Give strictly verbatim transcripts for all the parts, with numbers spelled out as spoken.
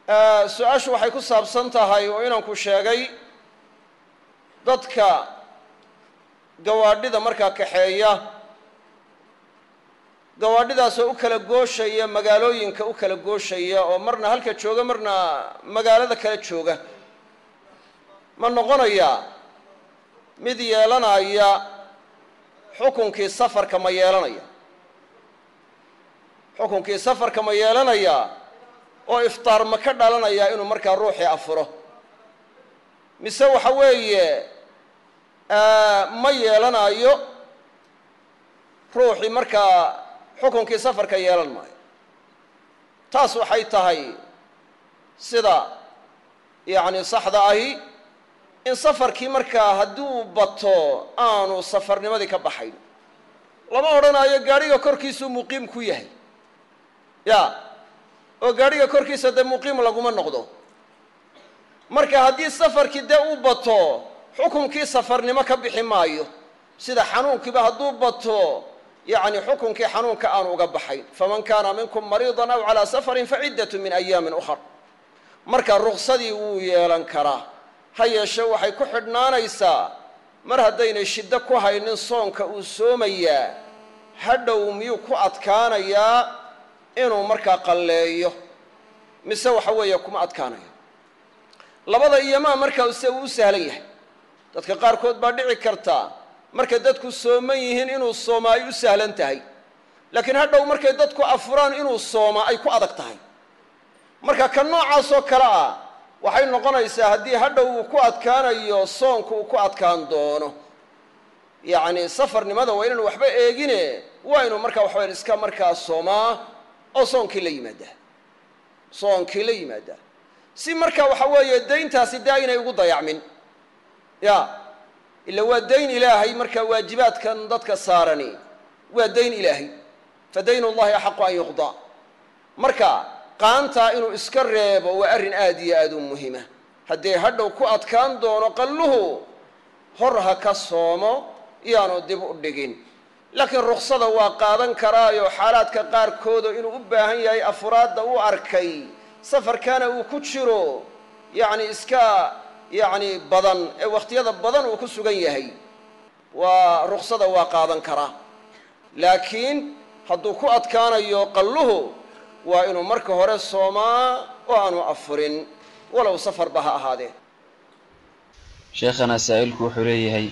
su-aashu waxay ku saabsan tahay oo inanku sheegay dadka gawaadhida markaa kaxeeya gawaadhidaasoo u kala gooshaya magaalooyinka u kala gooshaya oo marna halka jooga marna magaalada kala jooga ma noqonayaa mid yeelanaya xukunkii safarka ma yeelanaya xukunkii safarka ma yeelanaya oo iftaar ma ka dhalanaya inuu markaa ruuxii afuro mise waxa weeye ma yeelanayo ruuxii markaa xukunkii safarka yeelan maayo taas waxay tahay sida yacni saxda ahi in safarkii markaa hadduu bato aanu safarnimadii ka baxayn lama odhanayo gaadhiga korkiisuu muqiim ku yahay ya oo gaadhiga korkiisa dee muqiim laguma noqdo marka haddii safarkii dee uu bato xukunkii safarnimo ka bixi maayo sida xanuunkiiba hadduu bato yacni xukunkii xanuunka aanu uga baxayn faman kaana minkum mariidan aw calaa safarin faciddatu min ayaamin ukhar marka ruksadii wuu yeelan karaa ha yeeshe waxay ku xidhnaanaysaa mar haddaynay shiddo ku haynin soonka uu soomayaa hadhow miyuu ku adkaanayaa inuu markaa qalleeyo mise waxa weeye kuma adkaanayo labada iyomaa markaa se uu u sahlan yahay dadka qaarkood baa dhici karta markay dadku sooman yihiin inuu soomaa ay u sahlan tahay laakiin hadhow markay dadku afuraan inuu soomaa ay ku adag tahay marka ka noocaasoo kale ah waxay noqonaysaa haddii hadhow uu ku adkaanayo soonku uu ku adkaan doono yacni safarnimada waa inaanu waxba eegine waa inuu markaa waxawayan iska markaa soomaa oo soonkii la yimaadaa soonkii la yimaadaa si marka waxa weeye dayntaasi dee aynay ugu dayacmin ya ila waa dayn ilaahay markaa waajibaadkan dadka saarani waa dayn ilaahay fa dayn ullahi axaqu an yuqdaa marka qaantaa inuu iska reebo waa arrin aad iyo aad u muhima haddii hadhow ku adkaan doono qalluhu hor ha ka soomo iyaanu dib u dhigin laakiin ruksada waa qaadan karaayo xaalaadka qaarkooda inuu u baahan yahay afuraadda u arkay safarkaana uu ku jiro yacni iska yacni badan ee wakhtiyada badan uu ku sugan yahay waa ruksada waa qaadan karaa laakiin hadduu ku adkaanayo qalluhu waa inuu marka hore soomaa oo aanu afurin walow safarba ha ahaadee sheekhana saa'ilku wuxuu leeyahay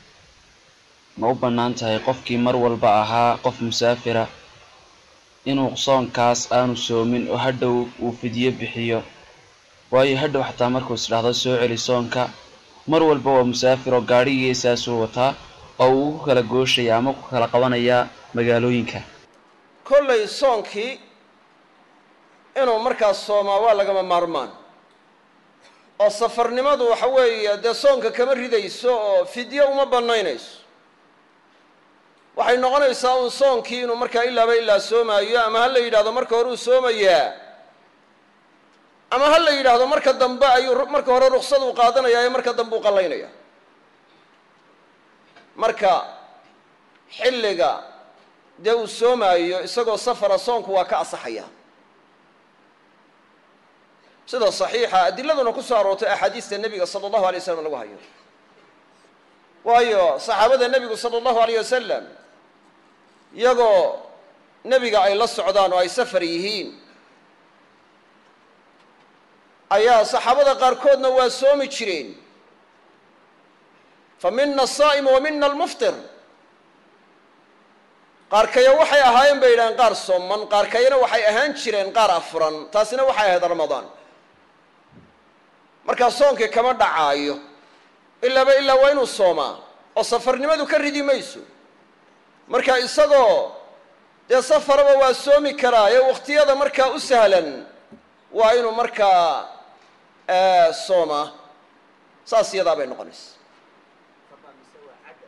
ma u bannaan tahay qofkii mar walba ahaa qof musaafira inuu soonkaas aanu soomin oo hadhow uu fidyo bixiyo waayo hadhow xataa markuu isdhahdo soo celi soonka mar walba waa musaafir oo gaadhigiisaasuu wataa oo uu ku kala gooshaya ama ku kala qabanayaa magaalooyinka kollay soonkii inuu markaas soomaa waa lagama maarmaan oo safarnimadu waxa weeye dee soonka kama ridayso oo fidyo uma bannaynayso waxay noqonaysaa uun soonkii inuu markaa ilaaba ilaa soomaayo ama ha la yidhahdo marka hore uu soomayaa ama ha la yidhaahdo marka dambe ayuu marka hore ruksad uu qaadanayaa ee marka dambe uu qallaynaya marka xilliga dee uu soomaayo isagoo safara soonku waa ka asaxaya sida saxiixa adiladuna ku soo aroortay axaadiista nebiga sala allahu alay wasalam lagu hayo waayo saxaabada nebigu sala allahu alayh wasalam iyagoo nebiga ay la socdaan oo ay safar yihiin ayaa saxaabada qaarkoodna waa soomi jireen fa mina asaa'imu wa mina almuftir qaarkaya waxay ahaayeen bay yidhaaheen qaar sooman qaarkayana waxay ahaan jireen qaar afuran taasina waxay ahayd ramadaan markaa soonkii kama dhacaayo ilaaba ilaa waa inuu soomaa oo safarnimadu ka ridi mayso marka isagoo dee safaraba waa soomi karaa ee wakhtiyada markaa u sahlan waa inuu markaa soomaa saas iyadaa bay noqonaysa